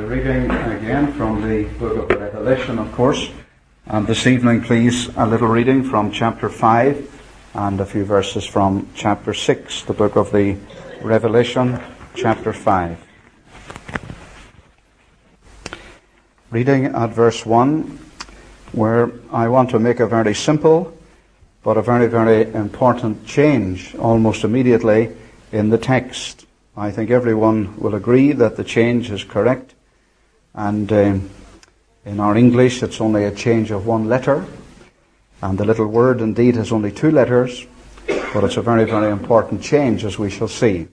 Reading again from the book of Revelation, of course. And this evening, please, a little reading from chapter 5 and a few verses from chapter 6, the book of the Revelation, chapter 5. Reading at verse 1, where I want to make a very simple but a very, very important change almost immediately in the text. I think everyone will agree that the change is correct. And in our English, it's only a change of one letter. And the little word, indeed, has only two letters. But it's a very, very important change, as we shall see.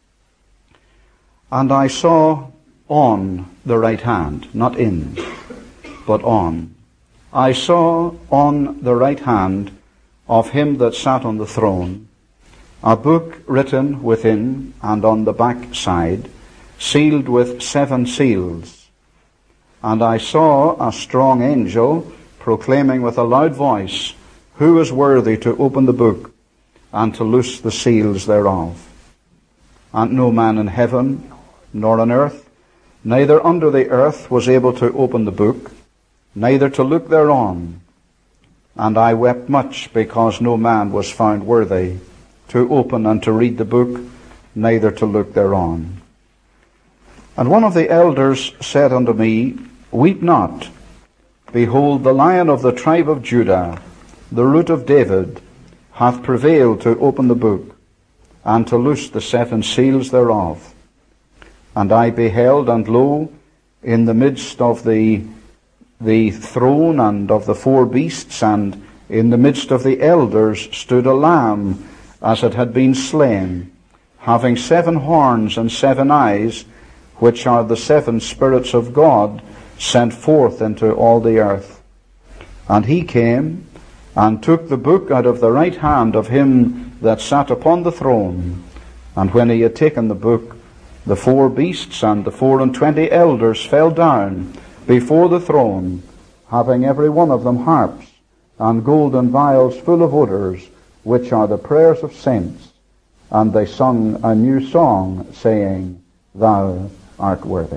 And I saw on the right hand, not in, but on. I saw on the right hand of him that sat on the throne a book written within and on the back side, sealed with 7 seals. And I saw a strong angel proclaiming with a loud voice, Who is worthy to open the book and to loose the seals thereof? And no man in heaven, nor on earth, neither under the earth was able to open the book, neither to look thereon. And I wept much, because no man was found worthy to open and to read the book, neither to look thereon. And one of the elders said unto me, Weep not. Behold, the Lion of the tribe of Judah, the Root of David, hath prevailed to open the book, and to loose the 7 seals thereof. And I beheld, and lo, in the midst of the throne and of the 4 beasts, and in the midst of the elders, stood a lamb, as it had been slain, having 7 horns and 7 eyes, which are the 7 spirits of God, sent forth into all the earth. And he came, and took the book out of the right hand of him that sat upon the throne. And when he had taken the book, the 4 beasts and the 24 elders fell down before the throne, having every one of them harps, and golden vials full of odors, which are the prayers of saints. And they sung a new song, saying, Thou art worthy.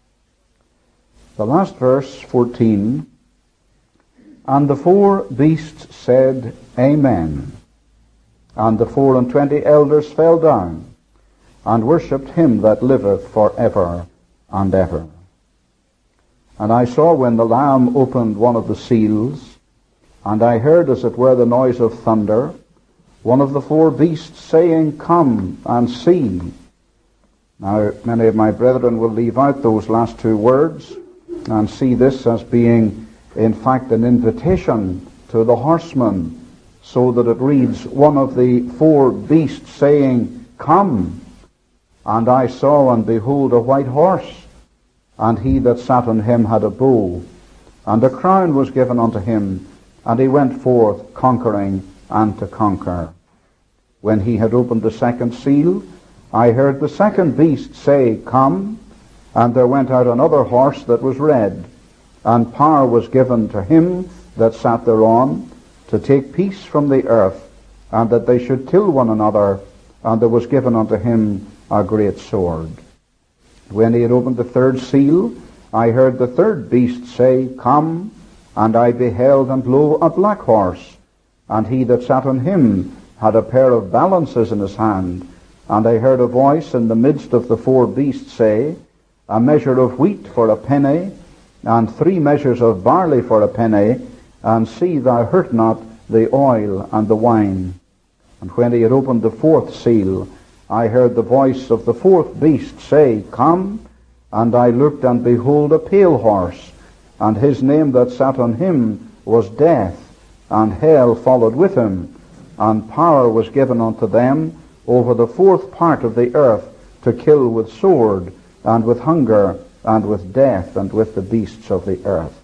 The last verse, 14. And the 4 beasts said, Amen. And the 24 elders fell down, and worshipped him that liveth for ever and ever. And I saw when the Lamb opened one of the seals, and I heard as it were the noise of thunder, one of the 4 beasts saying, Come and see. Now, many of my brethren will leave out those last 2 words and see this as being, in fact, an invitation to the horseman, so that it reads, one of the 4 beasts saying, Come. And I saw, and behold, a white horse, and he that sat on him had a bow, and a crown was given unto him, and he went forth conquering and to conquer. When he had opened the 2nd seal, I heard the 2nd beast say, Come. And there went out another horse that was red, and power was given to him that sat thereon, to take peace from the earth, and that they should kill one another, and there was given unto him a great sword. When he had opened the 3rd seal, I heard the 3rd beast say, Come. And I beheld, and lo, a black horse, and he that sat on him had a pair of balances in his hand. And I heard a voice in the midst of the 4 beasts say, A measure of wheat for a penny, and 3 measures of barley for a penny, and see thou hurt not the oil and the wine. And when he had opened the 4th seal, I heard the voice of the 4th beast say, Come. And I looked, and behold, a pale horse, and his name that sat on him was Death, and hell followed with him. And power was given unto them over the 4th part of the earth to kill with sword, and with hunger, and with death, and with the beasts of the earth.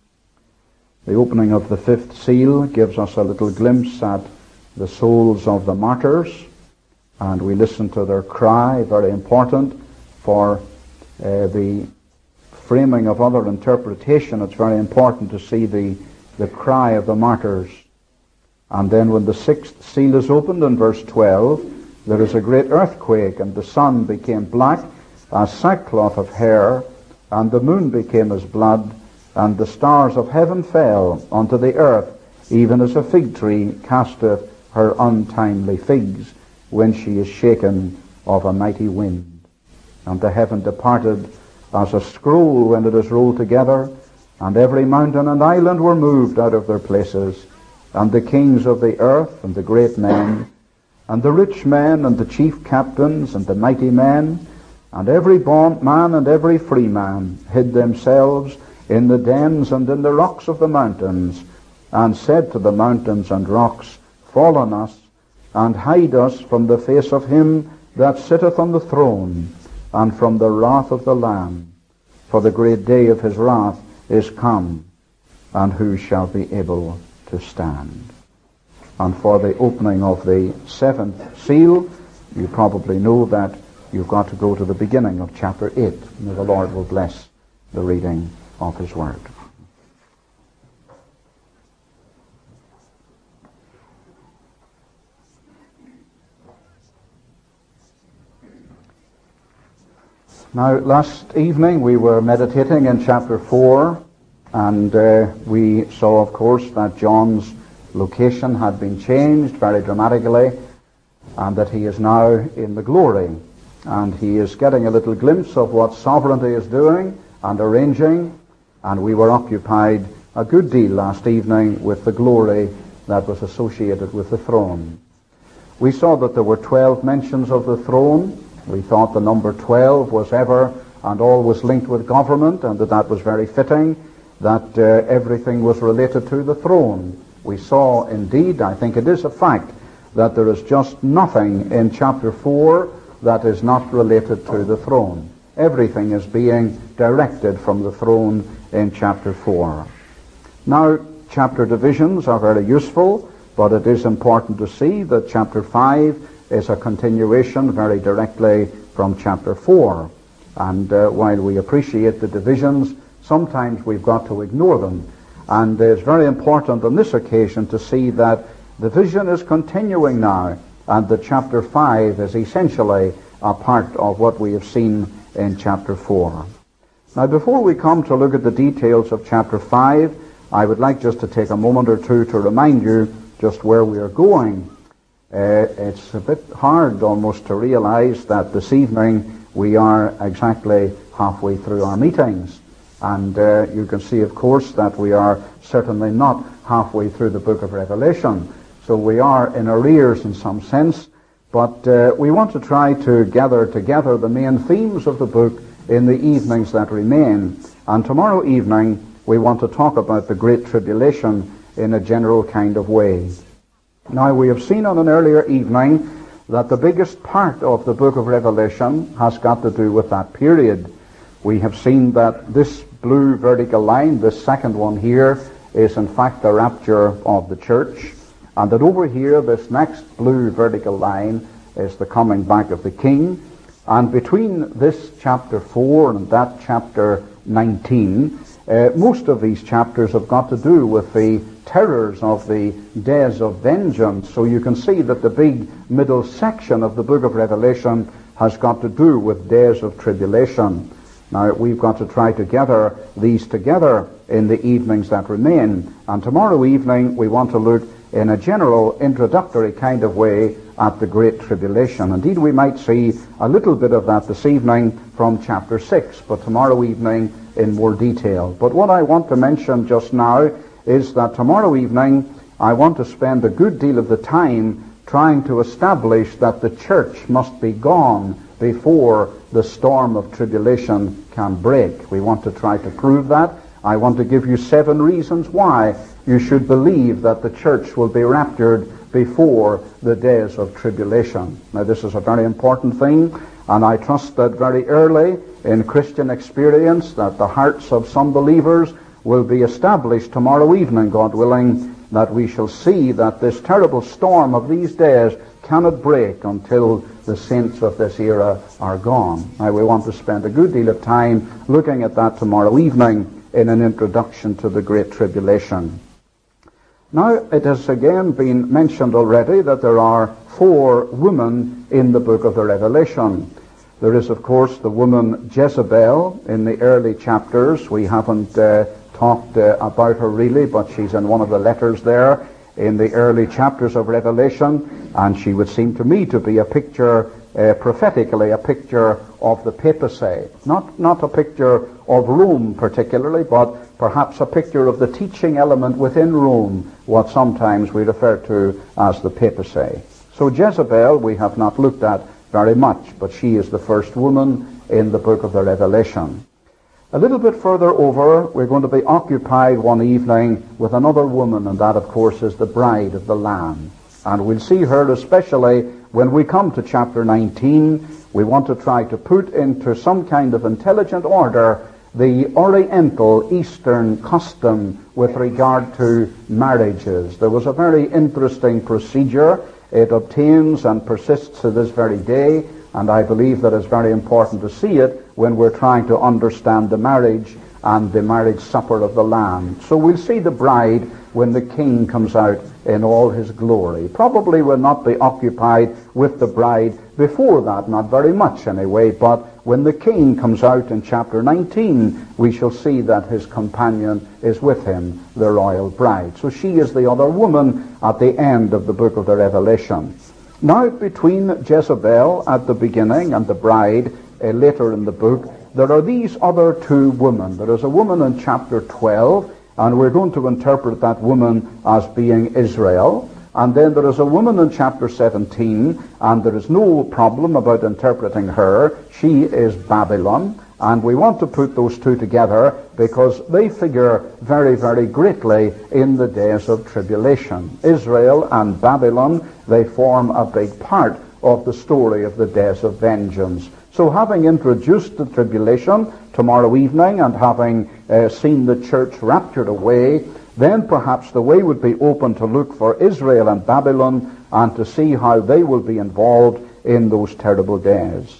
The opening of the 5th seal gives us a little glimpse at the souls of the martyrs, and we listen to their cry, very important for the framing of other interpretation. It's very important to see the cry of the martyrs. And then when the 6th seal is opened in verse 12, there is a great earthquake, and the sun became black as sackcloth of hair, and the moon became as blood, and the stars of heaven fell unto the earth, even as a fig tree casteth her untimely figs, when she is shaken of a mighty wind. And the heaven departed as a scroll when it is rolled together, and every mountain and island were moved out of their places, and the kings of the earth, and the great men, and the rich men, and the chief captains, and the mighty men, and every bondman and every free man hid themselves in the dens and in the rocks of the mountains, and said to the mountains and rocks, Fall on us, and hide us from the face of him that sitteth on the throne, and from the wrath of the Lamb. For the great day of his wrath is come, and who shall be able to stand? And for the opening of the seventh seal, you probably know that you've got to go to the beginning of chapter 8. May the Lord will bless the reading of his word. Now, last evening we were meditating in chapter 4, and we saw, of course, that John's location had been changed very dramatically, and that he is now in the glory. And he is getting a little glimpse of what sovereignty is doing and arranging, and we were occupied a good deal last evening with the glory that was associated with the throne. We saw that there were 12 mentions of the throne. We thought the number 12 was ever and always linked with government, and that was very fitting, that everything was related to the throne. We saw, indeed, I think it is a fact, that there is just nothing in chapter 4 that is not related to the throne. Everything is being directed from the throne in chapter 4. Now, chapter divisions are very useful, but it is important to see that chapter 5 is a continuation very directly from chapter 4. And while we appreciate the divisions, sometimes we've got to ignore them. And it's very important on this occasion to see that the vision is continuing now, and that chapter 5 is essentially a part of what we have seen in chapter 4. Now, before we come to look at the details of chapter 5, I would like just to take a moment or two to remind you just where we are going. It's a bit hard almost to realize that this evening we are exactly halfway through our meetings. And you can see, of course, that we are certainly not halfway through the book of Revelation. So we are in arrears in some sense, but we want to try to gather together the main themes of the book in the evenings that remain. And tomorrow evening we want to talk about the Great Tribulation in a general kind of way. Now, we have seen on an earlier evening that the biggest part of the book of Revelation has got to do with that period. We have seen that this blue vertical line, this second one here, is in fact the rapture of the church, and that over here, this next blue vertical line is the coming back of the king. And between this chapter 4 and that chapter 19, most of these chapters have got to do with the terrors of the days of vengeance. So you can see that the big middle section of the book of Revelation has got to do with days of tribulation. Now, we've got to try to gather these together in the evenings that remain. And tomorrow evening, we want to look in a general introductory kind of way at the Great Tribulation. Indeed, we might see a little bit of that this evening from chapter 6, but tomorrow evening in more detail. But what I want to mention just now is that tomorrow evening I want to spend a good deal of the time trying to establish that the church must be gone before the storm of tribulation can break. We want to try to prove that. I want to give you 7 reasons why you should believe that the church will be raptured before the days of tribulation. Now, this is a very important thing, and I trust that very early in Christian experience that the hearts of some believers will be established tomorrow evening, God willing, that we shall see that this terrible storm of these days cannot break until the saints of this era are gone. Now, we want to spend a good deal of time looking at that tomorrow evening in an introduction to the Great Tribulation. Now, it has again been mentioned already that there are 4 women in the book of the Revelation. There is, of course, the woman Jezebel in the early chapters. We haven't talked about her really, but she's in one of the letters there in the early chapters of Revelation, and she would seem to me to be a picture, prophetically, a picture of the papacy. Not a picture of Rome particularly, but perhaps a picture of the teaching element within Rome, what sometimes we refer to as the papacy. So Jezebel we have not looked at very much, but she is the first woman in the book of the Revelation. A little bit further over, we're going to be occupied one evening with another woman, and that, of course, is the bride of the Lamb. And we'll see her especially when we come to chapter 19. We want to try to put into some kind of intelligent order the Oriental Eastern custom with regard to marriages. There was a very interesting procedure. It obtains and persists to this very day, and I believe that it's very important to see it when we're trying to understand the marriage and the marriage supper of the Lamb. So we'll see the bride when the King comes out in all his glory. Probably will not be occupied with the bride before that, not very much anyway, but when the King comes out in chapter 19, we shall see that his companion is with him, the royal bride. So she is the other woman at the end of the book of the Revelation. Now, between Jezebel at the beginning and the bride later in the book, there are these other two women. There is a woman in chapter 12, and we're going to interpret that woman as being Israel. And then there is a woman in chapter 17, and there is no problem about interpreting her. She is Babylon. And we want to put those two together because they figure very, very greatly in the days of tribulation. Israel and Babylon, they form a big part of the story of the days of vengeance. So having introduced the tribulation tomorrow evening and having seen the church raptured away, then perhaps the way would be open to look for Israel and Babylon and to see how they will be involved in those terrible days.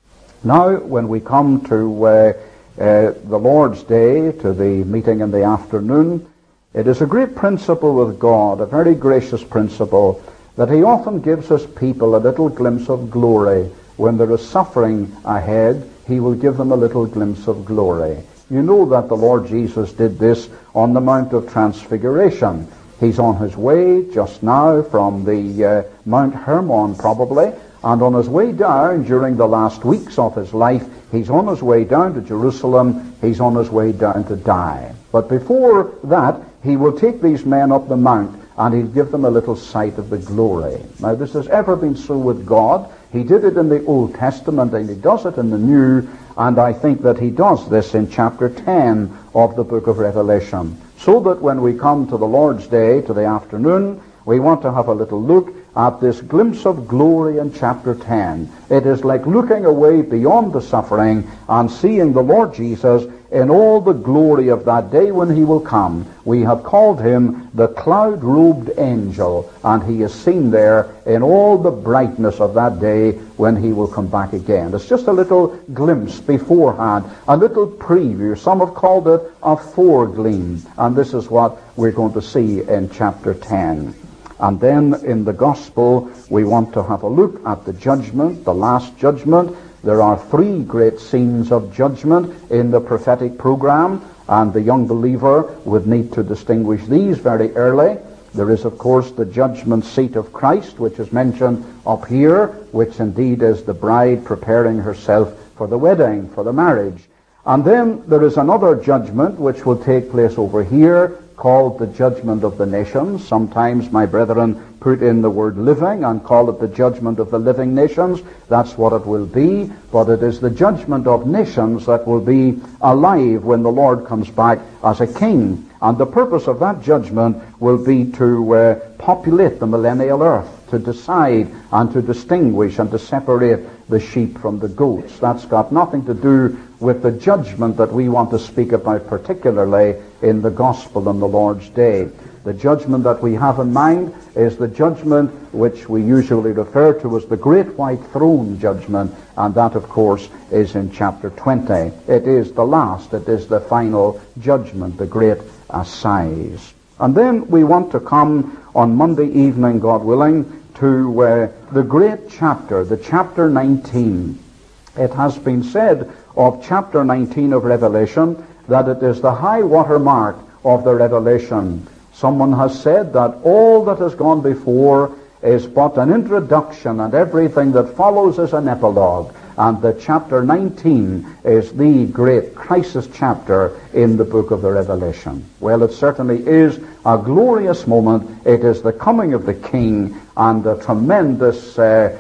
Now, when we come to the Lord's Day, to the meeting in the afternoon, it is a great principle with God, a very gracious principle, that he often gives us people a little glimpse of glory. When there is suffering ahead, he will give them a little glimpse of glory. You know that the Lord Jesus did this on the Mount of Transfiguration. He's on his way just now from the Mount Hermon probably, and on his way down during the last weeks of his life, he's on his way down to Jerusalem, he's on his way down to die. But before that, he will take these men up the mount and he'll give them a little sight of the glory. Now, this has ever been so with God. He did it in the Old Testament and he does it in the New, and I think that he does this in chapter 10 of the book of Revelation. So that when we come to the Lord's Day, to the afternoon, we want to have a little look at this glimpse of glory in chapter 10. It is like looking away beyond the suffering and seeing the Lord Jesus in all the glory of that day when he will come. We have called him the cloud-robed angel, and he is seen there in all the brightness of that day when he will come back again. It's just a little glimpse beforehand, a little preview. Some have called it a foregleam, and this is what we're going to see in chapter 10. And then in the gospel, we want to have a look at the judgment, the last judgment. There are three great scenes of judgment in the prophetic program, and the young believer would need to distinguish these very early. There is, of course, the judgment seat of Christ, which is mentioned up here, which indeed is the bride preparing herself for the wedding, for the marriage. And then there is another judgment which will take place over here, called the judgment of the nations. Sometimes my brethren put in the word living and call it the judgment of the living nations. That's what it will be, but it is the judgment of nations that will be alive when the Lord comes back as a king. And the purpose of that judgment will be to populate the millennial earth, to decide and to distinguish and to separate the sheep from the goats. That's got nothing to do with the judgment that we want to speak about particularly in the gospel on the Lord's Day. The judgment that we have in mind is the judgment which we usually refer to as the Great White Throne judgment, and that, of course, is in chapter 20. It is the last, it is the final judgment, the great assize. And then we want to come on Monday evening, God willing, to the great chapter, the chapter 19. It has been said of chapter 19 of Revelation that it is the high water mark of the Revelation. Someone has said that all that has gone before is but an introduction, and everything that follows is an epilogue, and that chapter 19 is the great crisis chapter in the book of the Revelation. Well, it certainly is a glorious moment. It is the coming of the King, and a tremendous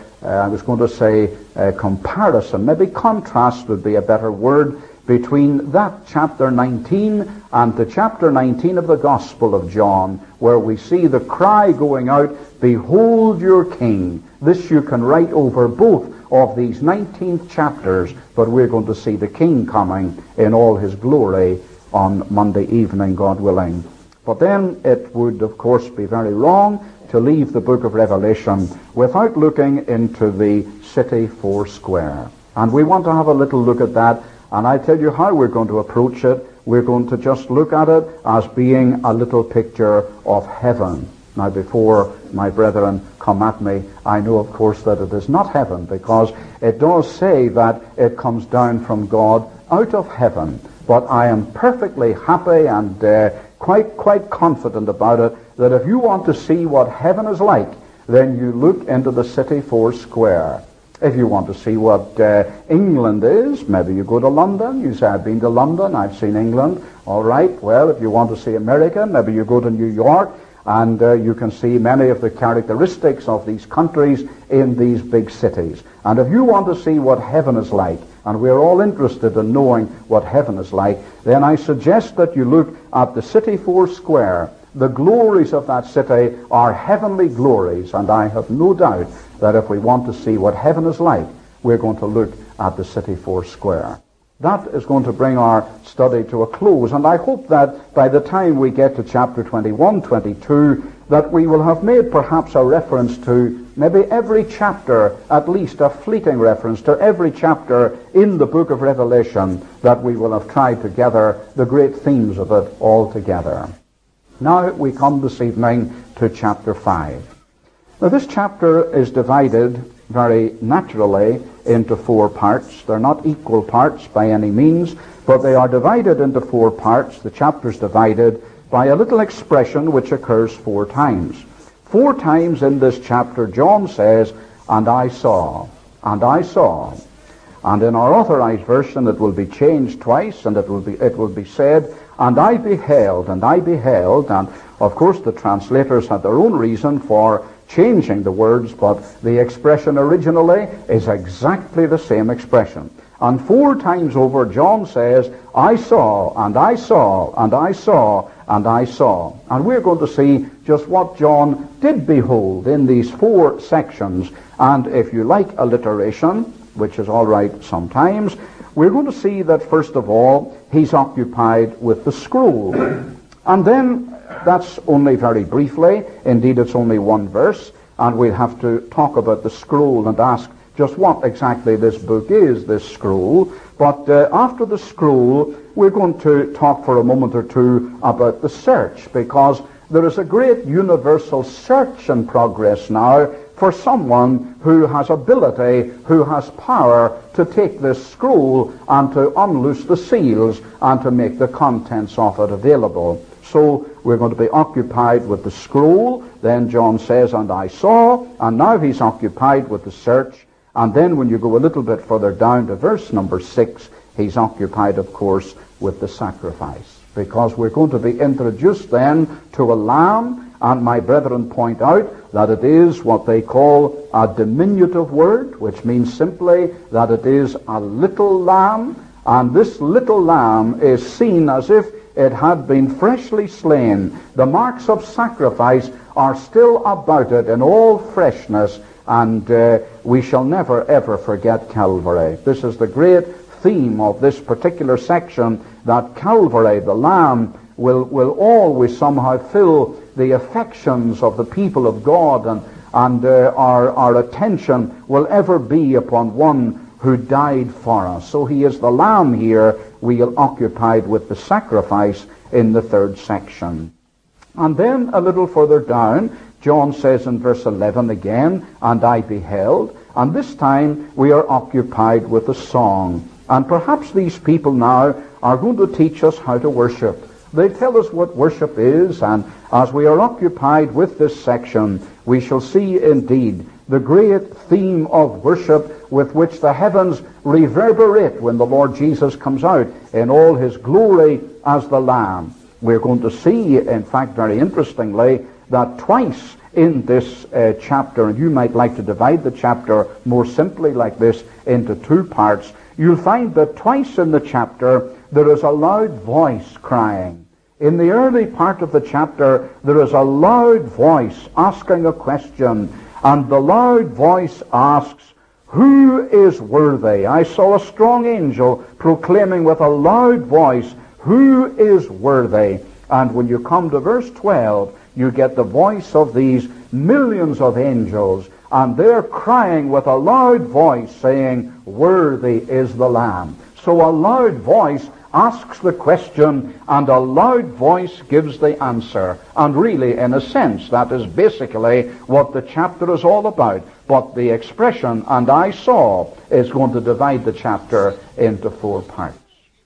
comparison, maybe contrast would be a better word, between that chapter 19 and the chapter 19 of the Gospel of John, where we see the cry going out, "Behold your King." This you can write over both of these 19th chapters, but we're going to see the King coming in all his glory on Monday evening, God willing. But then it would, of course, be very wrong to leave the book of Revelation without looking into the city foursquare. And we want to have a little look at that, and I tell you how we're going to approach it. We're going to just look at it as being a little picture of heaven. Now, before my brethren come at me, I know, of course, that it is not heaven, because it does say that it comes down from God out of heaven. But I am perfectly happy and quite confident about it, that if you want to see what heaven is like, then you look into the city foursquare. If you want to see what England is, maybe you go to London. You say, "I've been to London, I've seen England." All right, well, if you want to see America, maybe you go to New York, and you can see many of the characteristics of these countries in these big cities. And if you want to see what heaven is like, and we're all interested in knowing what heaven is like, then I suggest that you look at the city foursquare. The glories of that city are heavenly glories, and I have no doubt that if we want to see what heaven is like, we're going to look at the city foursquare. That is going to bring our study to a close, and I hope that by the time we get to chapter 21, 22, that we will have made perhaps a reference to maybe every chapter, at least a fleeting reference to every chapter in the book of Revelation, that we will have tried to gather the great themes of it all together. Now we come this evening to chapter 5. Now this chapter is divided very naturally into four parts. They're not equal parts by any means, but they are divided into four parts. The chapter's divided by a little expression which occurs four times. Four times in this chapter John says, "And I saw, and I saw." And in our authorized version it will be changed twice, and it will be said, "And I beheld, and I beheld." And of course the translators had their own reason for changing the words, but the expression originally is exactly the same expression. And four times over John says, "I saw, and I saw, and I saw, and I saw." And we're going to see just what John did behold in these four sections. And if you like alliteration, which is all right sometimes, we're going to see that first of all he's occupied with the scroll. And then that's only very briefly. Indeed, it's only one verse, and we'll have to talk about the scroll and ask just what exactly this book is, this scroll. But after the scroll, we're going to talk for a moment or two about the search, because there is a great universal search in progress now for someone who has ability, who has power to take this scroll and to unloose the seals and to make the contents of it available. So we're going to be occupied with the scroll. Then John says, "And I saw," and now he's occupied with the search. And then when you go a little bit further down to verse number 6, he's occupied, of course, with the sacrifice. Because we're going to be introduced then to a lamb, and my brethren point out that it is what they call a diminutive word, which means simply that it is a little lamb, and this little lamb is seen as if it had been freshly slain. The marks of sacrifice are still about it in all freshness, and we shall never ever forget Calvary. This is the great theme of this particular section, that Calvary, the Lamb, will always somehow fill the affections of the people of God, and our attention will ever be upon one who died for us. So he is the Lamb here. We are occupied with the sacrifice in the third section. And then a little further down, John says in verse 11 again, "And I beheld." And this time we are occupied with a song. And perhaps these people now are going to teach us how to worship. They tell us what worship is, and as we are occupied with this section, we shall see indeed the great theme of worship with which the heavens reverberate when the Lord Jesus comes out in all his glory as the Lamb. We're going to see, in fact, very interestingly, that twice in this chapter, and you might like to divide the chapter more simply like this into two parts, you'll find that twice in the chapter there is a loud voice crying. In the early part of the chapter, there is a loud voice asking a question, and the loud voice asks, "Who is worthy?" I saw a strong angel proclaiming with a loud voice, "Who is worthy?" And when you come to verse 12, you get the voice of these millions of angels, and they're crying with a loud voice saying, "Worthy is the Lamb." So a loud voice asks the question, and a loud voice gives the answer. And really, in a sense, that is basically what the chapter is all about. But the expression, "and I saw," is going to divide the chapter into four parts.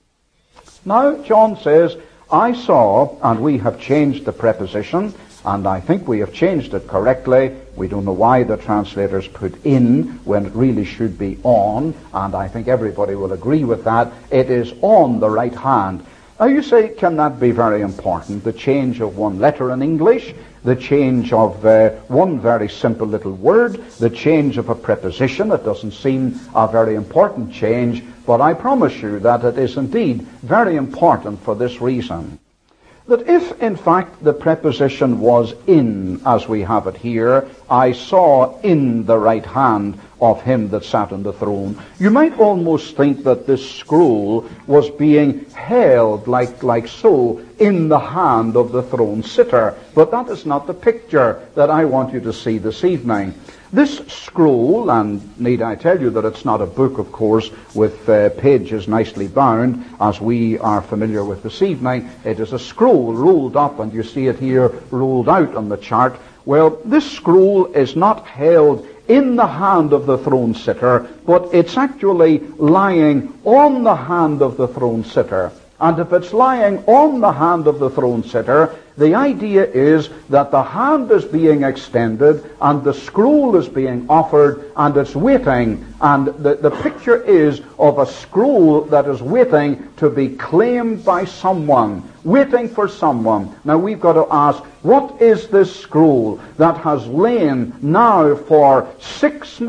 Now, John says, "I saw," and we have changed the preposition, and I think we have changed it correctly. We don't know why the translators put "in" when it really should be "on," and I think everybody will agree with that. It is on the right hand. Now you say, can that be very important? The change of one letter in English, the change of one very simple little word, the change of a preposition. It doesn't seem a very important change, but I promise you that it is indeed very important for this reason. That if, in fact, the preposition was "in," as we have it here, "I saw in the right hand of him that sat on the throne," you might almost think that this scroll was being held like so in the hand of the throne sitter. But that is not the picture that I want you to see this evening. This scroll, and need I tell you that it's not a book, of course, with pages nicely bound, as we are familiar with this evening. It is a scroll rolled up, and you see it here rolled out on the chart. Well, this scroll is not held in the hand of the throne sitter, but it's actually lying on the hand of the throne sitter. And if it's lying on the hand of the throne sitter, the idea is that the hand is being extended and the scroll is being offered and it's waiting. And the picture is of a scroll that is waiting to be claimed by someone, waiting for someone. Now we've got to ask, what is this scroll that has lain now for 6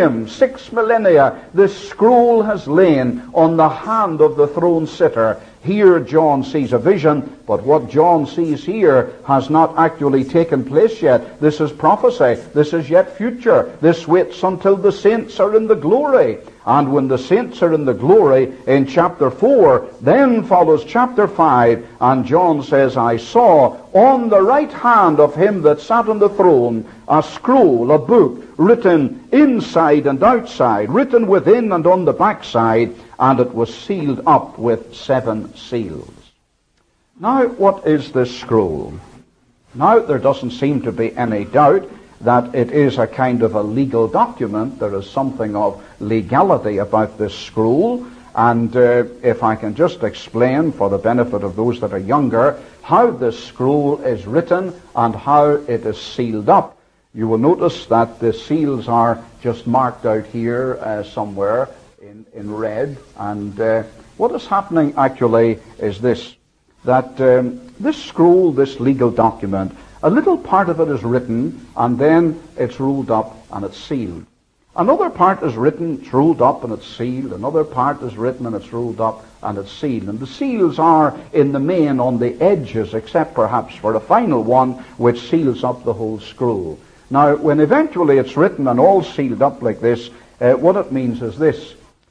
millennia? This scroll has lain on the hand of the throne sitter. Here John sees a vision, but what John sees here has not actually taken place yet. This is prophecy. This is yet future. This waits until the saints are in the glory. And when the saints are in the glory in chapter 4, then follows chapter 5, and John says, "I saw on the right hand of him that sat on the throne a scroll, a book, written inside and outside, written within and on the backside, and it was sealed up with 7 seals." Now, what is this scroll? Now, there doesn't seem to be any doubt that it is a kind of a legal document. There is something of legality about this scroll. And if I can just explain for the benefit of those that are younger how this scroll is written and how it is sealed up, you will notice that the seals are just marked out here somewhere in red. And what is happening actually is this, that this scroll, this legal document, a little part of it is written, and then it's rolled up and it's sealed. Another part is written, it's rolled up and it's sealed. Another part is written and it's rolled up and it's sealed. And the seals are in the main on the edges, except perhaps for a final one which seals up the whole scroll. Now, when eventually it's written and all sealed up like this, what it means is this,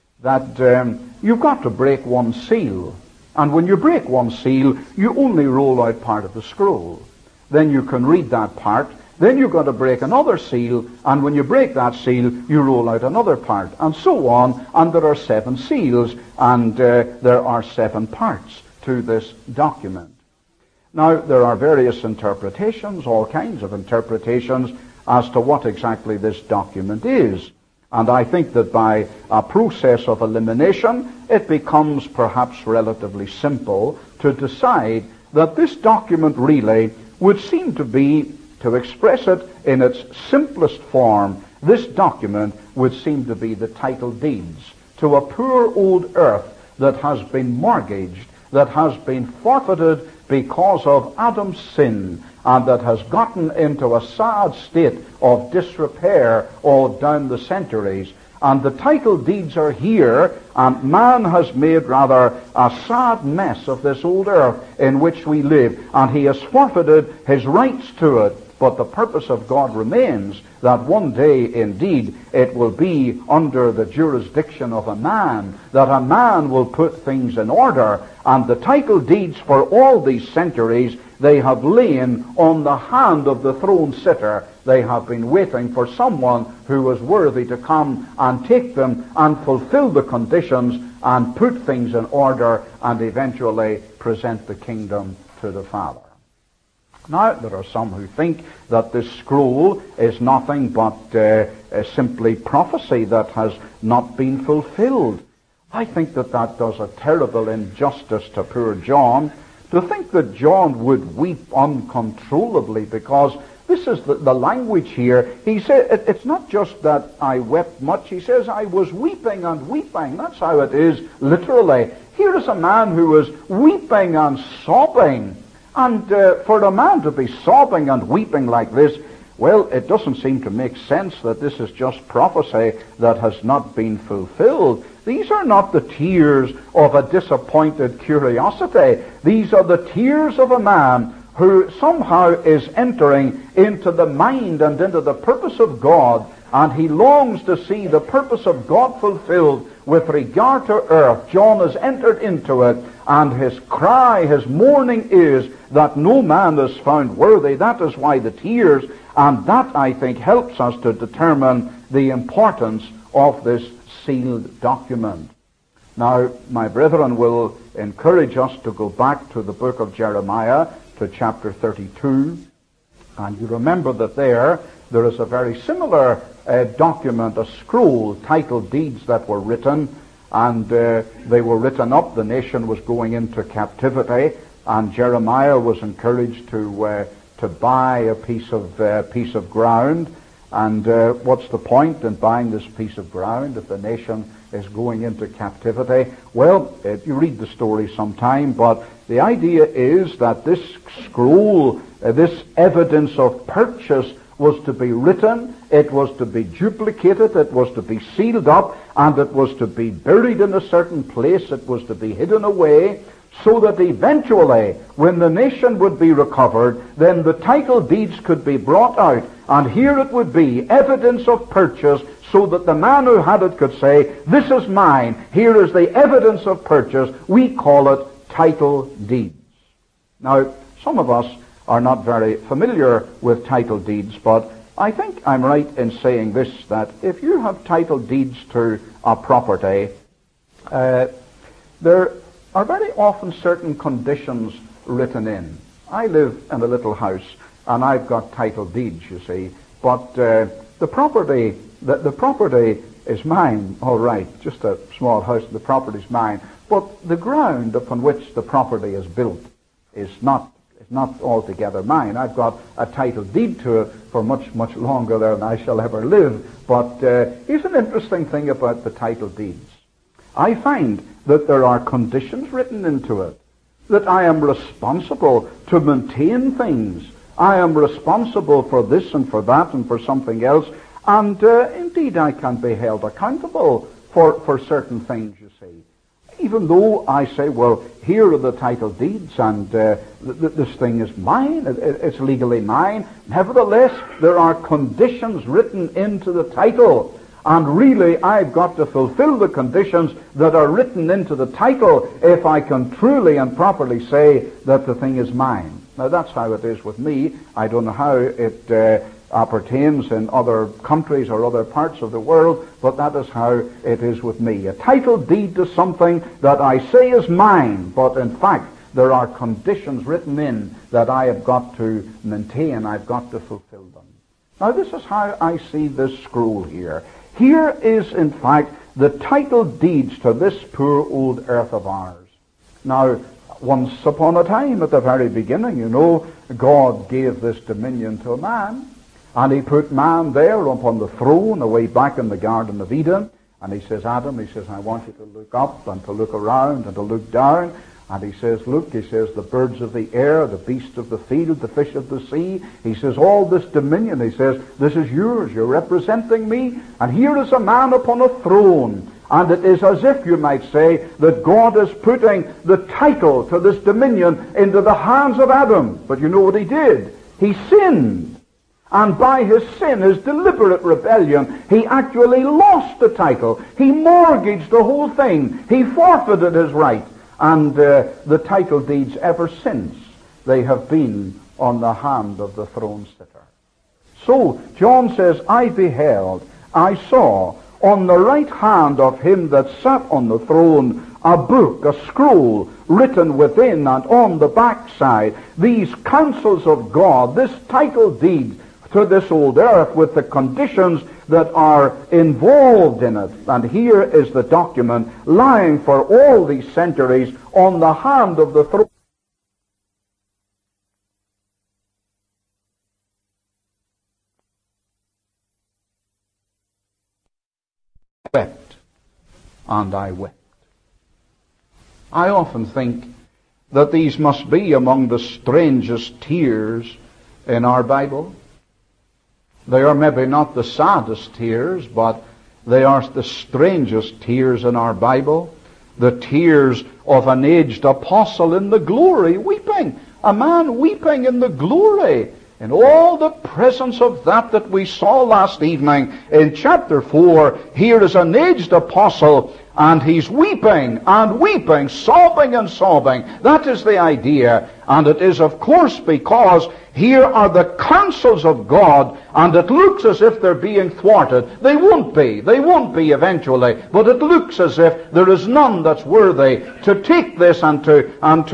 that you've got to break one seal. And when you break one seal, you only roll out part of the scroll. Then you can read that part. Then you've got to break another seal, and when you break that seal, you roll out another part, and so on. And there are 7 seals, and there are 7 parts to this document. Now, there are various interpretations, all kinds of interpretations, as to what exactly this document is. And I think that by a process of elimination, it becomes perhaps relatively simple to decide that this document really would seem to be, to express it in its simplest form, this document would seem to be the title deeds to a poor old earth that has been mortgaged, that has been forfeited because of Adam's sin, and that has gotten into a sad state of disrepair all down the centuries. And the title deeds are here, and man has made rather a sad mess of this old earth in which we live, and he has forfeited his rights to it. But the purpose of God remains that one day, indeed, it will be under the jurisdiction of a man, that a man will put things in order. And the title deeds for all these centuries, they have lain on the hand of the throne sitter. They have been waiting for someone who was worthy to come and take them and fulfill the conditions and put things in order and eventually present the kingdom to the Father. Now, there are some who think that this scroll is nothing but simply prophecy that has not been fulfilled. I think that that does a terrible injustice to poor John, to think that John would weep uncontrollably, because this is the language here. He said, it's not just that I wept much. He says, I was weeping and weeping. That's how it is, literally. Here is a man who was weeping and sobbing. And for a man to be sobbing and weeping like this, well, it doesn't seem to make sense that this is just prophecy that has not been fulfilled. These are not the tears of a disappointed curiosity. These are the tears of a man who somehow is entering into the mind and into the purpose of God, and he longs to see the purpose of God fulfilled with regard to earth. John has entered into it, and his cry, his mourning is that no man is found worthy. That is why the tears, and that, I think, helps us to determine the importance of this sealed document. Now, my brethren will encourage us to go back to the book of Jeremiah, to chapter 32, and you remember that there is a very similar document, a scroll, titled deeds that were written, and they were written up. The nation was going into captivity, and Jeremiah was encouraged to buy a piece of ground. And what's the point in buying this piece of ground if the nation is going into captivity? Well, you read the story sometime, but the idea is that this scroll, this evidence of purchase, was to be written, it was to be duplicated, it was to be sealed up, and it was to be buried in a certain place, it was to be hidden away, so that eventually, when the nation would be recovered, then the title deeds could be brought out, and here it would be, evidence of purchase, so that the man who had it could say, this is mine, here is the evidence of purchase. We call it title deeds. Now, some of us are not very familiar with title deeds, but I think I'm right in saying this, that if you have title deeds to a property, there are very often certain conditions written in. I live in a little house, and I've got title deeds, you see, but the property is mine, all right, just a small house, the property is mine, but the ground upon which the property is built is not altogether mine. I've got a title deed to it for much, much longer than I shall ever live. But here's an interesting thing about the title deeds. I find that there are conditions written into it, that I am responsible to maintain things. I am responsible for this and for that and for something else. And indeed I can be held accountable for certain things, you see. Even though I say, well, here are the title deeds, and this thing is mine, it's legally mine, nevertheless, there are conditions written into the title, and really I've got to fulfill the conditions that are written into the title if I can truly and properly say that the thing is mine. Now, that's how it is with me. I don't know how it appertains in other countries or other parts of the world, but that is how it is with me. A title deed to something that I say is mine, but in fact there are conditions written in that I have got to maintain, I've got to fulfill them. Now, this is how I see this scroll here. Here is, in fact, the title deeds to this poor old earth of ours. Now, once upon a time, at the very beginning, God gave this dominion to man, and he put man there upon the throne away back in the Garden of Eden. And he says, Adam, he says, I want you to look up and to look around and to look down. And he says, look, he says, the birds of the air, the beasts of the field, the fish of the sea. He says, all this dominion, he says, this is yours. You're representing me. And here is a man upon a throne. And it is as if you might say that God is putting the title to this dominion into the hands of Adam. But you know what he did? He sinned. And by his sin, his deliberate rebellion, he actually lost the title. He mortgaged the whole thing. He forfeited his right. And the title deeds ever since, they have been on the hand of the throne sitter. So, John says, I beheld, I saw, on the right hand of him that sat on the throne, a book, a scroll, written within and on the backside, these counsels of God, this title deed to this old earth with the conditions that are involved in it. And here is the document lying for all these centuries on the hand of the throne. Wept, and I wept. I often think that these must be among the strangest tears in our Bible. They are maybe not the saddest tears, but they are the strangest tears in our Bible. The tears of an aged apostle in the glory, weeping. A man weeping in the glory. In all the presence of that we saw last evening in chapter 4, here is an aged apostle, and he's weeping and weeping, sobbing and sobbing. That is the idea. And it is, of course, because here are the counsels of God, and it looks as if they're being thwarted. They won't be eventually, but it looks as if there is none that's worthy to take this and to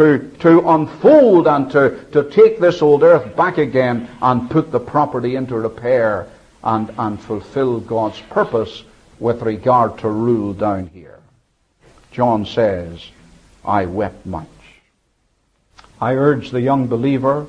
unfold and to take this old earth back again and put the property into repair and fulfill God's purpose with regard to rule down here. John says, I wept much. I urge the young believer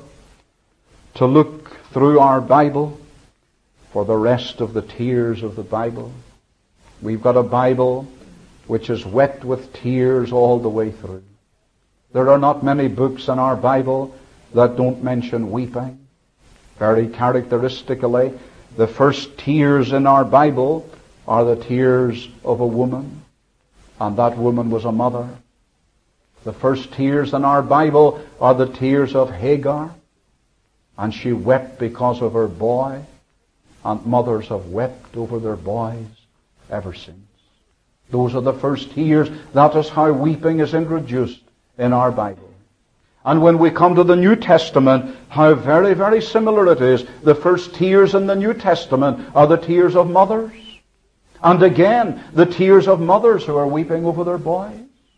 to look through our Bible for the rest of the tears of the Bible. We've got a Bible which is wet with tears all the way through. There are not many books in our Bible that don't mention weeping. Very characteristically, the first tears in our Bible are the tears of a woman, and that woman was a mother. The first tears in our Bible are the tears of Hagar, and she wept because of her boy, and mothers have wept over their boys ever since. Those are the first tears. That is how weeping is introduced in our Bible. And when we come to the New Testament, how very, very similar it is. The first tears in the New Testament are the tears of mothers. And again, the tears of mothers who are weeping over their boys.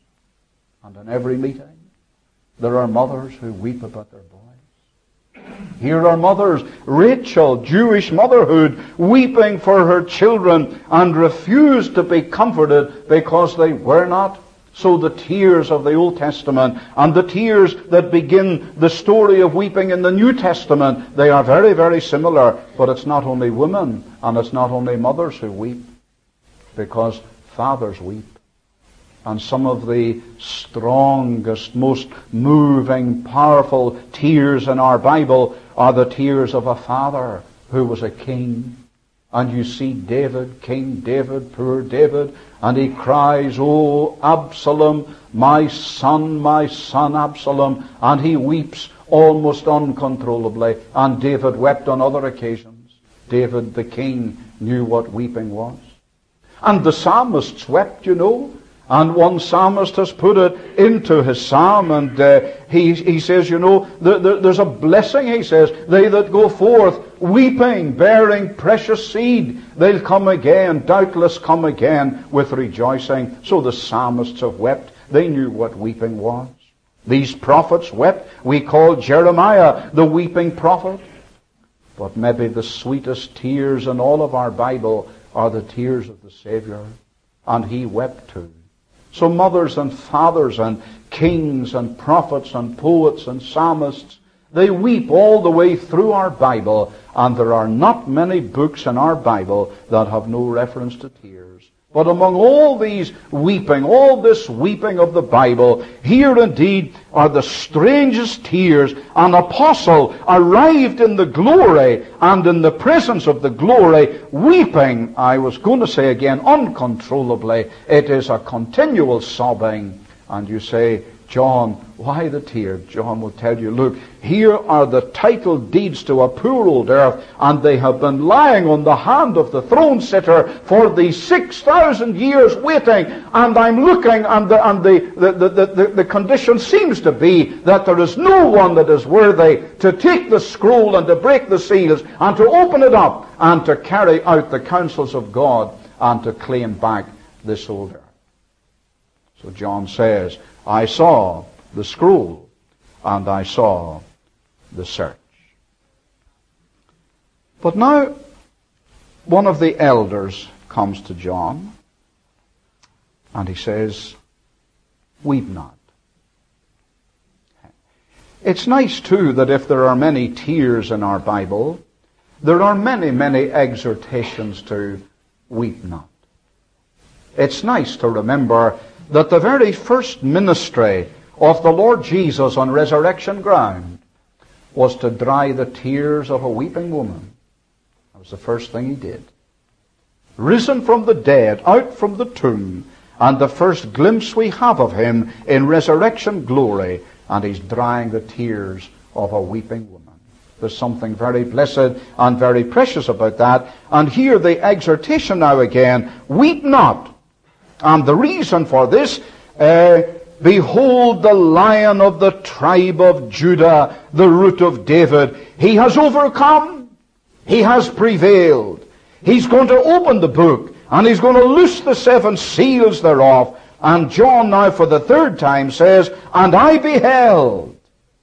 And in every meeting, there are mothers who weep about their boys. Here are mothers, Rachel, Jewish motherhood, weeping for her children and refused to be comforted because they were not. So the tears of the Old Testament and the tears that begin the story of weeping in the New Testament, they are very, very similar. But it's not only women and it's not only mothers who weep, because fathers weep. And some of the strongest, most moving, powerful tears in our Bible are the tears of a father who was a king. And you see David, King David, poor David, and he cries, "Oh, Absalom, my son Absalom," and he weeps almost uncontrollably. And David wept on other occasions. David, the king, knew what weeping was. And the psalmists wept, And one psalmist has put it into his psalm, and he says, there's a blessing, he says, they that go forth weeping, bearing precious seed, they'll come again, doubtless come again with rejoicing. So the psalmists have wept. They knew what weeping was. These prophets wept. We call Jeremiah the weeping prophet. But maybe the sweetest tears in all of our Bible are the tears of the Savior, and he wept too. So mothers and fathers and kings and prophets and poets and psalmists, they weep all the way through our Bible, and there are not many books in our Bible that have no reference to tears. But among all these weeping, all this weeping of the Bible, here indeed are the strangest tears. An apostle arrived in the glory and in the presence of the glory, weeping, I was going to say again, uncontrollably. It is a continual sobbing. And you say, John, why the tear? John will tell you, look, here are the title deeds to a poor old earth, and they have been lying on the hand of the throne sitter for these 6,000 years waiting, and I'm looking, and the condition seems to be that there is no one that is worthy to take the scroll and to break the seals and to open it up and to carry out the counsels of God and to claim back this old earth. So John says, I saw the scroll, and I saw the search. But now, one of the elders comes to John, and he says, weep not. It's nice, too, that if there are many tears in our Bible, there are many, many exhortations to weep not. It's nice to remember that the very first ministry of the Lord Jesus on resurrection ground was to dry the tears of a weeping woman. That was the first thing he did. Risen from the dead, out from the tomb, and the first glimpse we have of him in resurrection glory, and he's drying the tears of a weeping woman. There's something very blessed and very precious about that. And here the exhortation now again, weep not. And the reason for this, behold the Lion of the tribe of Judah, the Root of David. He has overcome. He has prevailed. He's going to open the book, and he's going to loose the 7 seals thereof. And John now for the third time says, and I beheld.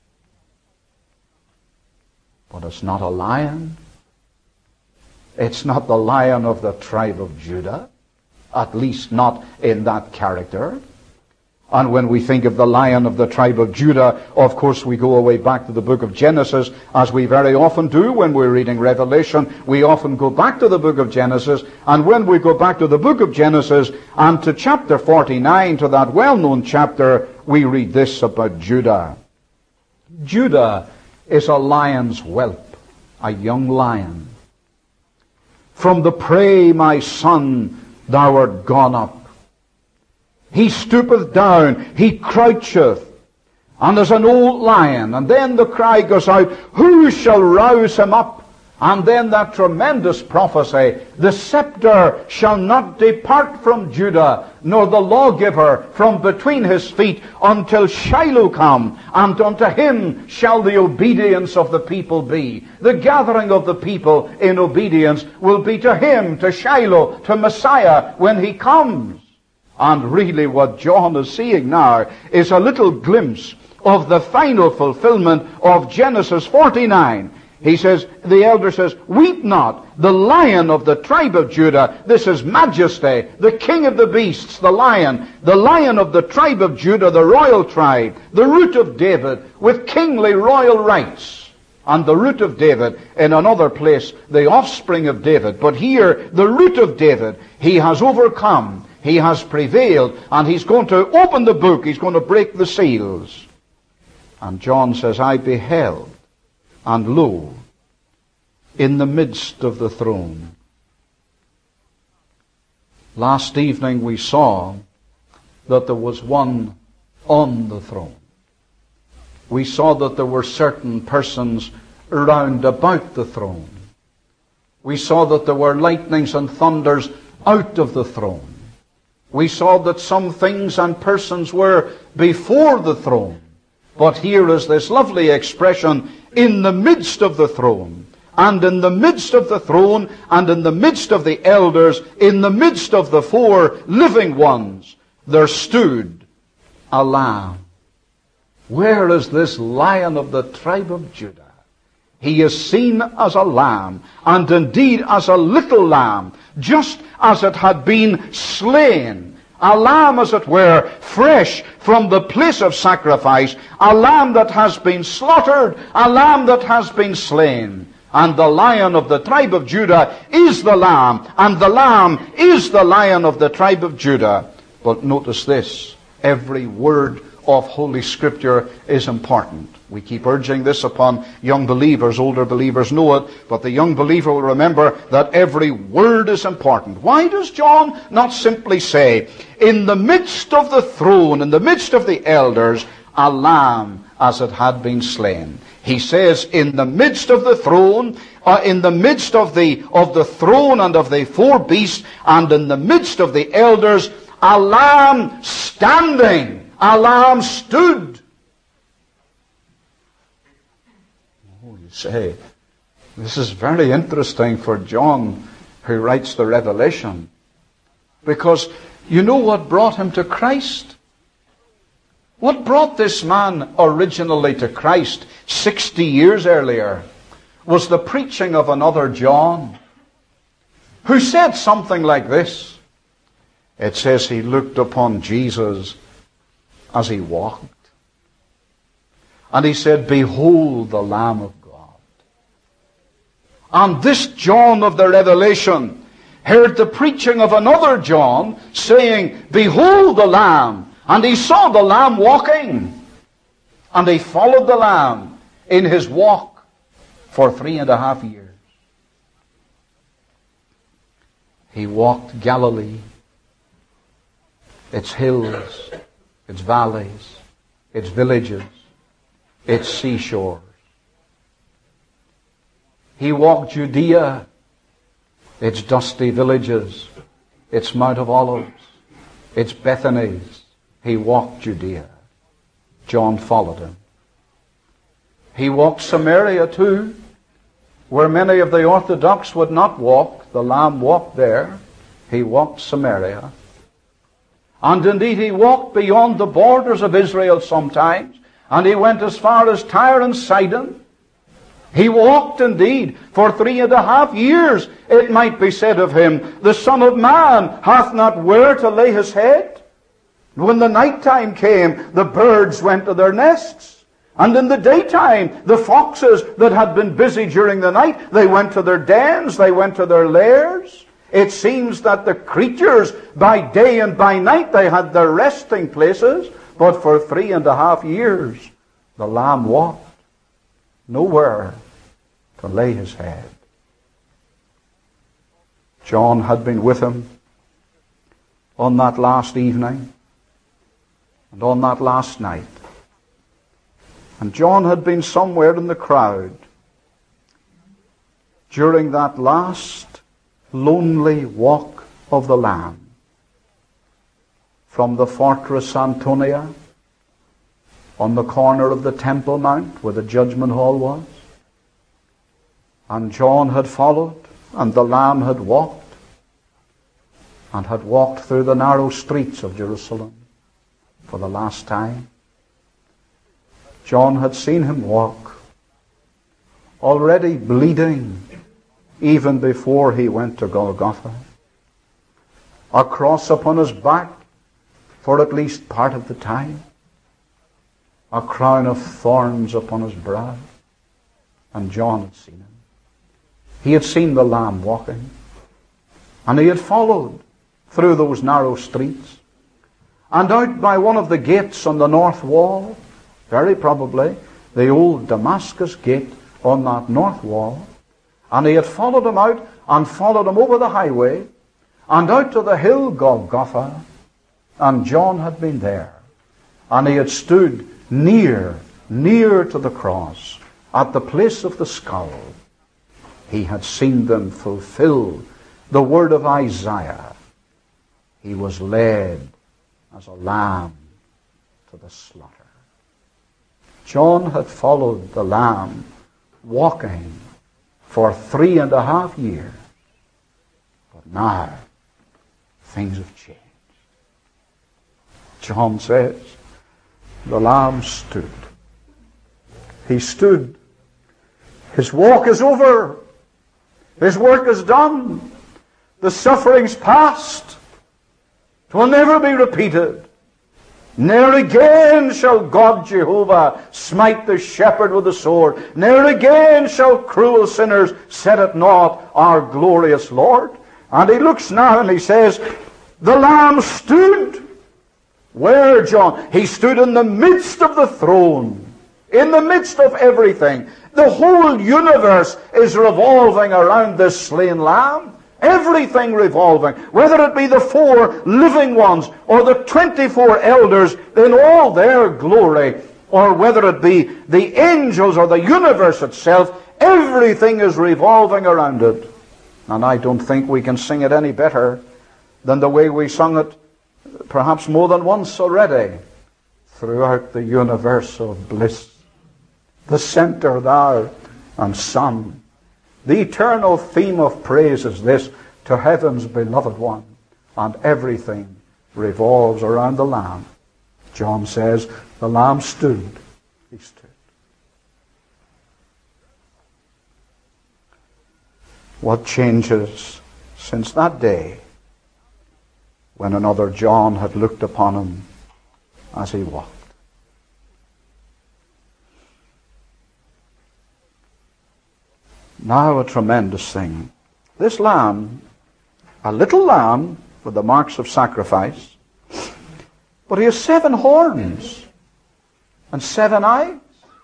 But it's not a lion. It's not the Lion of the tribe of Judah. At least not in that character. And when we think of the Lion of the tribe of Judah, of course we go away back to the book of Genesis, as we very often do when we're reading Revelation. We often go back to the book of Genesis, and when we go back to the book of Genesis and to chapter 49, to that well-known chapter, we read this about Judah. Judah is a lion's whelp, a young lion. From the prey, my son, thou art gone up. He stoopeth down, he croucheth, and as an old lion. And then the cry goes out, who shall rouse him up? And then that tremendous prophecy, the scepter shall not depart from Judah, nor the lawgiver from between his feet, until Shiloh come, and unto him shall the obedience of the people be. The gathering of the people in obedience will be to him, to Shiloh, to Messiah, when he comes. And really what John is seeing now is a little glimpse of the final fulfillment of Genesis 49. He says, the elder says, weep not, the Lion of the tribe of Judah. This is majesty, the king of the beasts, the lion of the tribe of Judah, the royal tribe, the Root of David, with kingly royal rights. And the Root of David, in another place, the offspring of David. But here, the Root of David, he has overcome, he has prevailed, and he's going to open the book, he's going to break the seals. And John says, I beheld, and lo, in the midst of the throne. Last evening we saw that there was one on the throne. We saw that there were certain persons round about the throne. We saw that there were lightnings and thunders out of the throne. We saw that some things and persons were before the throne. But here is this lovely expression, in the midst of the throne. And in the midst of the throne, and in the midst of the elders, in the midst of the 4 living ones, there stood a lamb. Where is this Lion of the tribe of Judah? He is seen as a lamb, and indeed as a little lamb, just as it had been slain. A lamb, as it were, fresh from the place of sacrifice. A lamb that has been slaughtered. A lamb that has been slain. And the Lion of the tribe of Judah is the Lamb. And the Lamb is the Lion of the tribe of Judah. But notice this. Every word of Holy Scripture is important. We keep urging this upon young believers. Older believers know it, but the young believer will remember that every word is important. Why does John not simply say, in the midst of the throne, in the midst of the elders, a lamb as it had been slain? He says, in the midst of the throne, in the midst of the throne and of the four beasts, and in the midst of the elders, a lamb standing. A lamb stood. Oh, you say, this is very interesting for John, who writes the Revelation. Because you know what brought him to Christ? What brought this man originally to Christ 60 years earlier was the preaching of another John, who said something like this. It says he looked upon Jesus as he walked. And he said, behold the Lamb of God. And this John of the Revelation heard the preaching of another John saying, behold the Lamb. And he saw the Lamb walking. And he followed the Lamb in his walk for 3.5 years. He walked Galilee, its hills, its valleys, its villages, its seashores. He walked Judea, its dusty villages, its Mount of Olives, its Bethanies. He walked Judea. John followed him. He walked Samaria too, where many of the Orthodox would not walk. The Lamb walked there. He walked Samaria. And indeed he walked beyond the borders of Israel sometimes. And he went as far as Tyre and Sidon. He walked indeed for 3.5 years. It might be said of him, the Son of Man hath not where to lay his head. When the night time came, the birds went to their nests. And in the daytime, the foxes that had been busy during the night, they went to their dens, they went to their lairs. It seems that the creatures, by day and by night, they had their resting places. But for 3.5 years, the Lamb walked. Nowhere to lay his head. John had been with him on that last evening and on that last night. And John had been somewhere in the crowd during that last lonely walk of the Lamb from the Fortress Antonia on the corner of the Temple Mount where the judgment hall was. And John had followed, and the Lamb had walked through the narrow streets of Jerusalem for the last time. John had seen him walk, already bleeding even before he went to Golgotha, a cross upon his back for at least part of the time, a crown of thorns upon his brow. And John had seen him. He had seen the Lamb walking, and he had followed through those narrow streets and out by one of the gates on the north wall, very probably the old Damascus gate on that north wall. And he had followed him out and followed him over the highway and out to the hill Golgotha. And John had been there. And he had stood near to the cross, at the place of the skull. He had seen them fulfill the word of Isaiah. He was led as a lamb to the slaughter. John had followed the Lamb walking for 3.5 years. But now, things have changed. John says, the Lamb stood. He stood. His walk is over. His work is done. The suffering's past. It will never be repeated. Ne'er again shall God Jehovah smite the shepherd with the sword. Ne'er again shall cruel sinners set at naught our glorious Lord. And he looks now and he says, the Lamb stood. Where, John? He stood in the midst of the throne. In the midst of everything. The whole universe is revolving around this slain Lamb. Everything revolving, whether it be the 4 living ones or the 24 elders in all their glory, or whether it be the angels or the universe itself, everything is revolving around it. And I don't think we can sing it any better than the way we sung it perhaps more than once already. Throughout the universe of bliss, the center thou and Son. The eternal theme of praise is this: to heaven's beloved one, and everything revolves around the Lamb. John says, the Lamb stood. He stood. What changes since that day when another John had looked upon him as he walked? Now a tremendous thing. This lamb, a little lamb with the marks of sacrifice, but he has 7 horns and 7 eyes.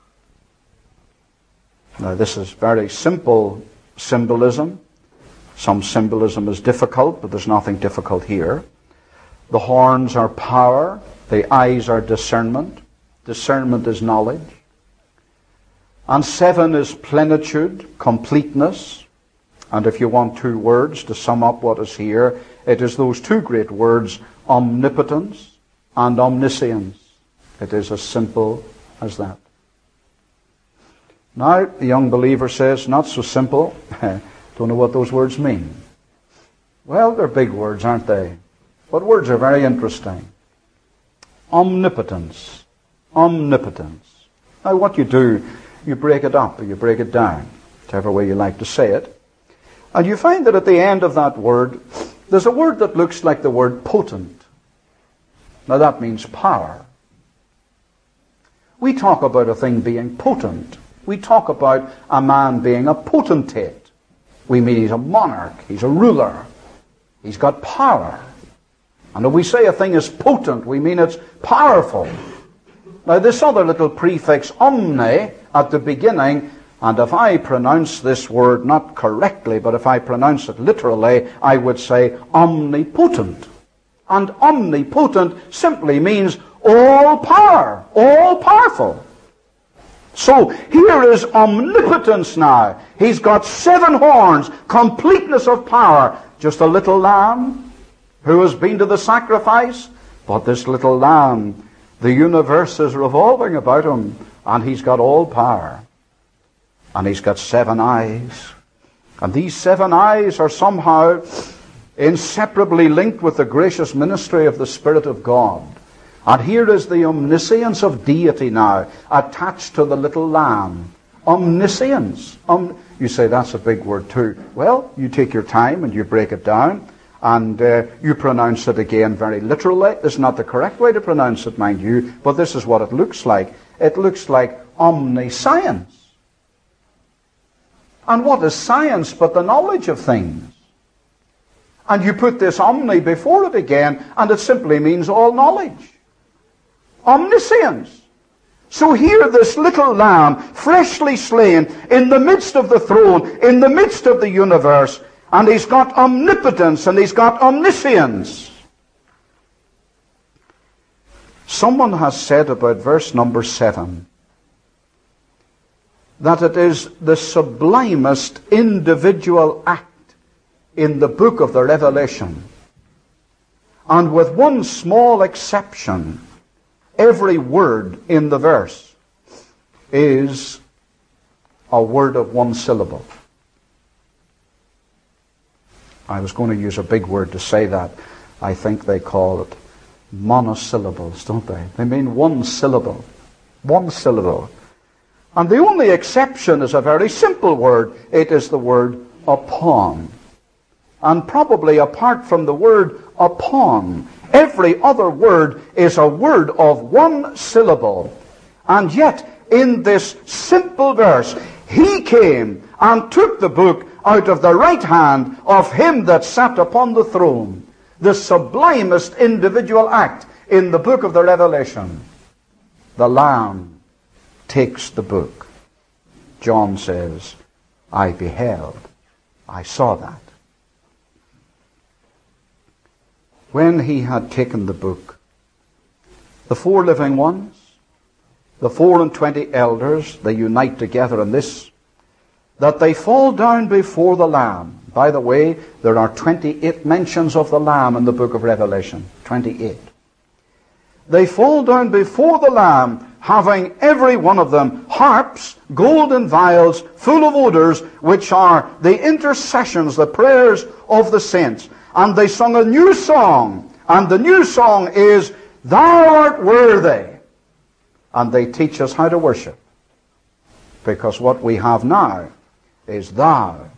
Now this is very simple symbolism. Some symbolism is difficult, but there's nothing difficult here. The horns are power. The eyes are discernment. Discernment is knowledge. And 7 is plenitude, completeness. And if you want 2 words to sum up what is here, it is those 2 great words, omnipotence and omniscience. It is as simple as that. Now, the young believer says, not so simple. Don't know what those words mean. Well, they're big words, aren't they? But words are very interesting. Omnipotence. Omnipotence. Now, what you do, you break it up or you break it down, whichever way you like to say it. And you find that at the end of that word, there's a word that looks like the word potent. Now that means power. We talk about a thing being potent. We talk about a man being a potentate. We mean he's a monarch, he's a ruler, he's got power. And if we say a thing is potent, we mean it's powerful. Now this other little prefix, omne, at the beginning, and if I pronounce this word not correctly, but if I pronounce it literally, I would say omnipotent. And omnipotent simply means all power, all powerful. So here is omnipotence now. He's got 7 horns, completeness of power. Just a little lamb who has been to the sacrifice, but this little lamb, the universe is revolving about him, and he's got all power. And he's got 7 eyes. And these 7 eyes are somehow inseparably linked with the gracious ministry of the Spirit of God. And here is the omniscience of deity now, attached to the little lamb. Omniscience. You say, that's a big word too. Well, you take your time and you break it down, and you pronounce it again very literally. This is not the correct way to pronounce it, mind you, but this is what it looks like. It looks like omniscience. And what is science but the knowledge of things? And you put this omni before it again, and it simply means all knowledge. Omniscience. So here this little lamb, freshly slain, in the midst of the throne, in the midst of the universe, and he's got omnipotence and he's got omniscience. Someone has said about verse number 7 that it is the sublimest individual act in the book of the Revelation. And with one small exception, every word in the verse is a word of 1 syllable. I was going to use a big word to say that. I think they call it monosyllables, don't they? They mean 1 syllable. 1 syllable. And the only exception is a very simple word. It is the word upon. And probably apart from the word upon, every other word is a word of one syllable. And yet, in this simple verse, he came and took the book out of the right hand of him that sat upon the throne. The sublimest individual act in the book of the Revelation. The Lamb takes the book. John says, I beheld, I saw that. When he had taken the book, the four living ones, the 24 elders, they unite together in this, that they fall down before the Lamb. By the way, there are 28 mentions of the Lamb in the book of Revelation. 28. They fall down before the Lamb, having every one of them harps, golden vials, full of odors, which are the intercessions, the prayers of the saints. And they sung a new song, and the new song is, Thou art worthy. And they teach us how to worship. Because what we have now is Thou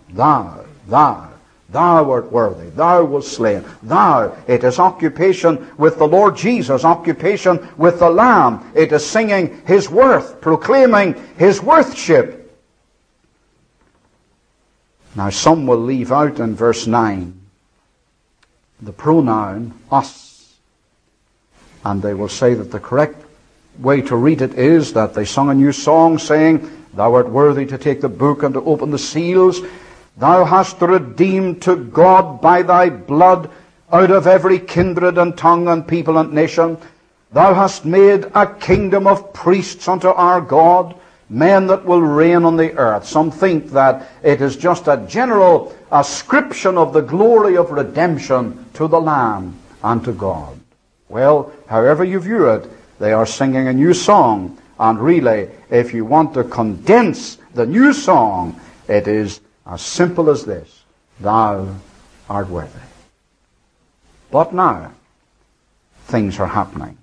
art worthy, Thou wast slain, Thou. It is occupation with the Lord Jesus, occupation with the Lamb. It is singing His worth, proclaiming His worthship. Now some will leave out in verse 9 the pronoun us. And they will say that the correct way to read it is that they sung a new song saying, Thou art worthy to take the book and to open the seals. Thou hast redeemed to God by thy blood out of every kindred and tongue and people and nation. Thou hast made a kingdom of priests unto our God, men that will reign on the earth. Some think that it is just a general ascription of the glory of redemption to the Lamb and to God. Well, however you view it, they are singing a new song. And really, if you want to condense the new song, it is as simple as this. Thou art worthy. But now, things are happening.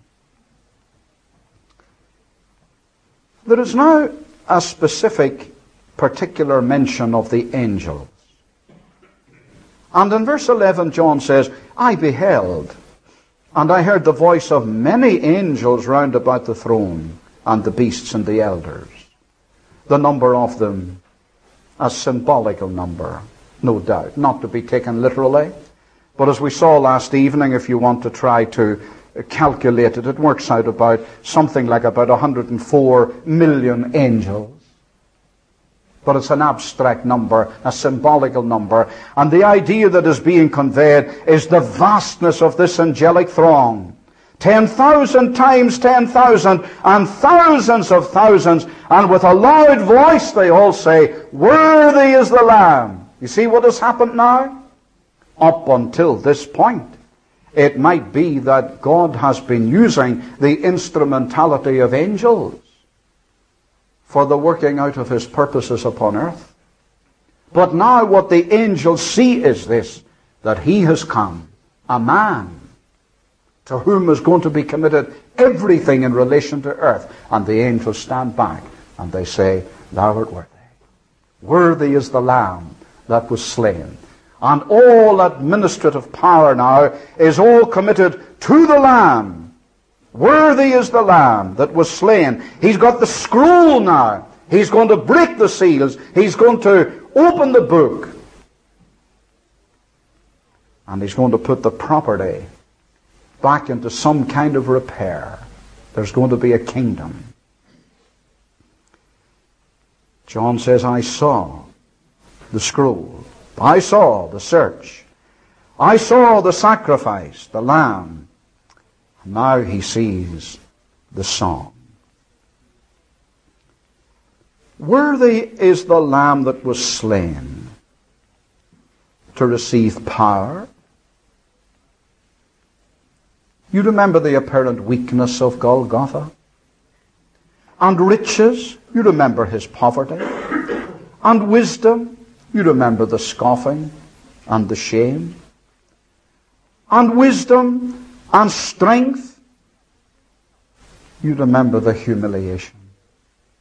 There is now a specific, particular mention of the angels. And in verse 11, John says, I beheld, and I heard the voice of many angels round about the throne, and the beasts and the elders. The number of them, a symbolical number, no doubt, not to be taken literally. But as we saw last evening, if you want to try to calculate it, it works out about something like about 104 million angels. But it's an abstract number, a symbolical number. And the idea that is being conveyed is the vastness of this angelic throng. 10,000 times 10,000 and thousands of thousands. And with a loud voice they all say, Worthy is the Lamb. You see what has happened now? Up until this point, it might be that God has been using the instrumentality of angels for the working out of His purposes upon earth. But now what the angels see is this, that He has come, a man, to whom is going to be committed everything in relation to earth. And the angels stand back and they say, Thou art worthy. Worthy is the Lamb that was slain. And all administrative power now is all committed to the Lamb. Worthy is the Lamb that was slain. He's got the scroll now. He's going to break the seals. He's going to open the book. And He's going to put the property back into some kind of repair. There's going to be a kingdom. John says, I saw the scroll. I saw the search. I saw the sacrifice, the Lamb. Now he sees the song. Worthy is the Lamb that was slain to receive power. You remember the apparent weakness of Golgotha? And riches, you remember His poverty. And wisdom, you remember the scoffing and the shame. And wisdom and strength, you remember the humiliation.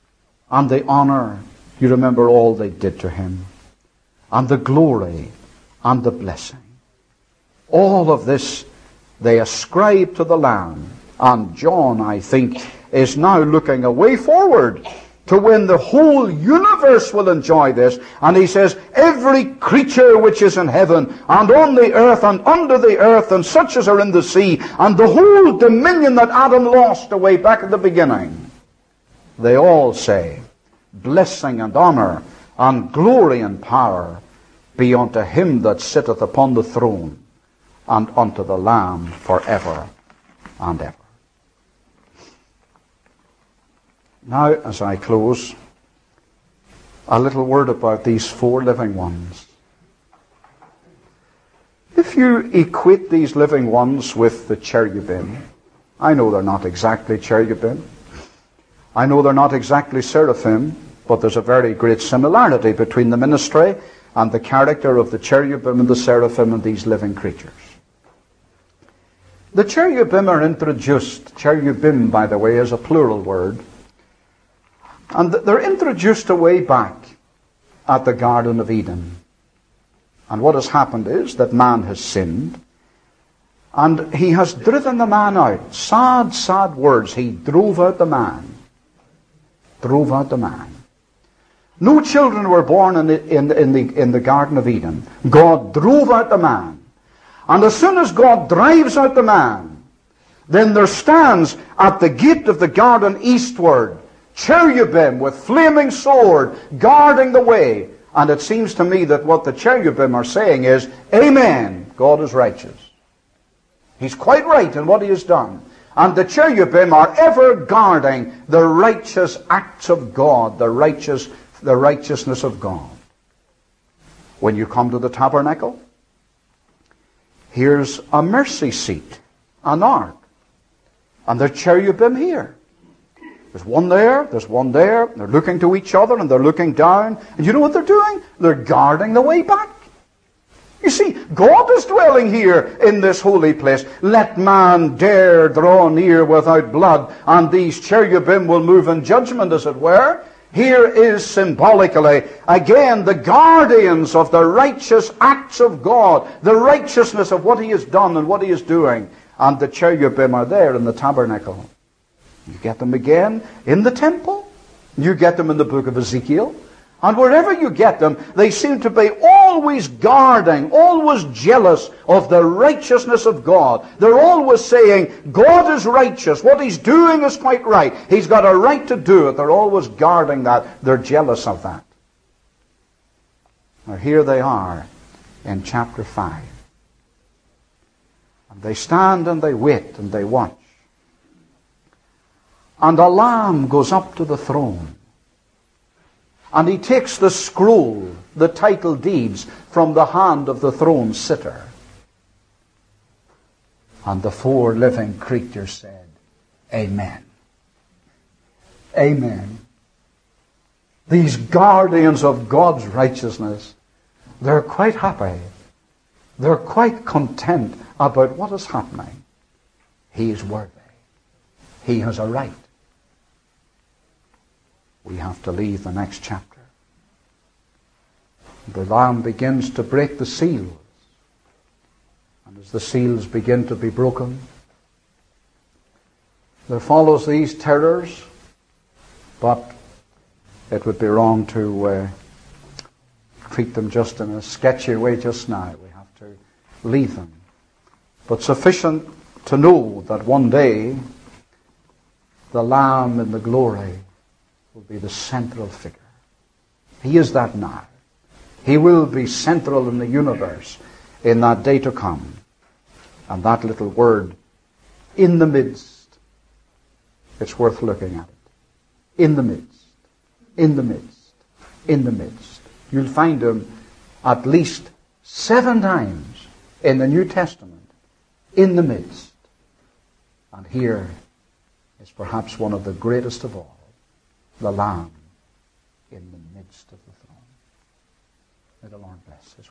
And the honor, you remember all they did to Him. And the glory and the blessing. All of this they ascribe to the Lamb. And John, I think, is now looking a way forward to when the whole universe will enjoy this. And he says, every creature which is in heaven, and on the earth, and under the earth, and such as are in the sea, and the whole dominion that Adam lost away back at the beginning, they all say, blessing and honor, and glory and power be unto him that sitteth upon the throne, and unto the Lamb forever and ever. Now, as I close, a little word about these four living ones. If you equate these living ones with the cherubim, I know they're not exactly cherubim. I know they're not exactly seraphim, but there's a very great similarity between the ministry and the character of the cherubim and the seraphim and these living creatures. The cherubim are introduced. Cherubim, by the way, is a plural word. And they're introduced away back at the Garden of Eden. And what has happened is that man has sinned. And he has driven the man out. Sad, sad words. He drove out the man. Drove out the man. No children were born in the Garden of Eden. God drove out the man. And as soon as God drives out the man, then there stands at the gate of the garden eastward cherubim with flaming sword guarding the way. And it seems to me that what the cherubim are saying is, Amen, God is righteous. He's quite right in what he has done. And the cherubim are ever guarding the righteous acts of God, the righteousness of God. When you come to the tabernacle, here's a mercy seat, an ark. And there are cherubim here. There's one there, there's one there. They're looking to each other and they're looking down. And you know what they're doing? They're guarding the way back. You see, God is dwelling here in this holy place. Let man dare draw near without blood, and these cherubim will move in judgment, as it were. Here is symbolically, again, the guardians of the righteous acts of God, the righteousness of what he has done and what he is doing. And the cherubim are there in the tabernacle. You get them again in the temple. You get them in the book of Ezekiel. And wherever you get them, they seem to be always guarding, always jealous of the righteousness of God. They're always saying, God is righteous. What he's doing is quite right. He's got a right to do it. They're always guarding that. They're jealous of that. Now here they are in chapter 5. And they stand and they wait and they watch. And a lamb goes up to the throne. And he takes the scroll, the title deeds, from the hand of the throne sitter. And the four living creatures said, Amen. Amen. These guardians of God's righteousness, they're quite happy. They're quite content about what is happening. He is worthy. He has a right. We have to leave the next chapter. The Lamb begins to break the seals. And as the seals begin to be broken, there follows these terrors, but it would be wrong to treat them just in a sketchy way just now. We have to leave them. But sufficient to know that one day the Lamb in the glory will be the central figure. He is that now. He will be central in the universe in that day to come. And that little word, in the midst, it's worth looking at it. In the midst. In the midst. In the midst. You'll find him at least 7 times in the New Testament. In the midst. And here is perhaps one of the greatest of all. The Lamb in the midst of the throne. May the Lord bless his